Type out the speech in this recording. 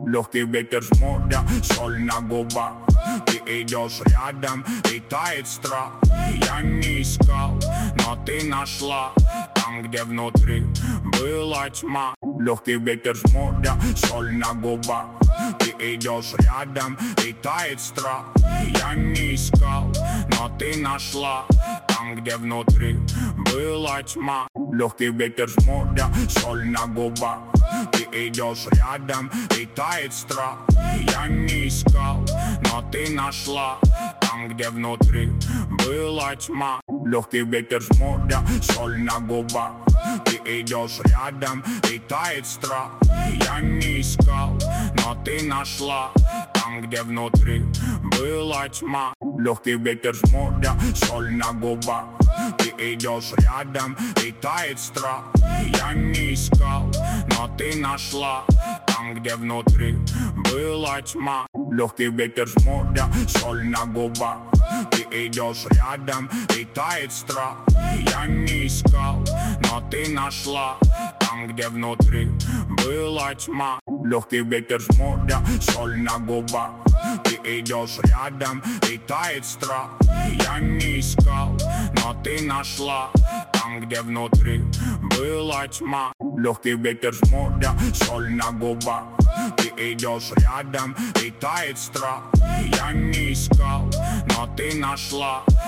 Легкий ветер с моря, соль на губах. Ты идешь рядом и тает страх. Я не искал, но ты нашла там, где внутри была тьма. Легкий ветер с моря, соль на губах. Ты идешь рядом и тает страх. Я не искал, но ты нашла там, где внутри была тьма. Легкий ветер с моря, соль на губах. Ты идешь рядом и тает страх. Я не искал, но ты нашла там, где внутри была тьма. Легкий ветер с моря, соль на губах. Ты идешь рядом и тает страх. Я не искал, но ты нашла там, где внутри была тьма. Легкий ветер с моря, соль на губах. Ты идешь рядом и тает страх. Я не искал, но ты нашла там, где внутри была тьма. Легкий ветер с моря, соль на губах. Ты идешь рядом и тает страх. Я не искал, но ты нашла там, где внутри была тьма. Легкий ветер с моря, соль на губах. Ты идешь рядом и тает страх. Я не искал, но ты нашла там, где внутри была тьма. Легкий ветер с моря, соль на губах. Ты идешь рядом и тает страх. Я не искал, но ты нашла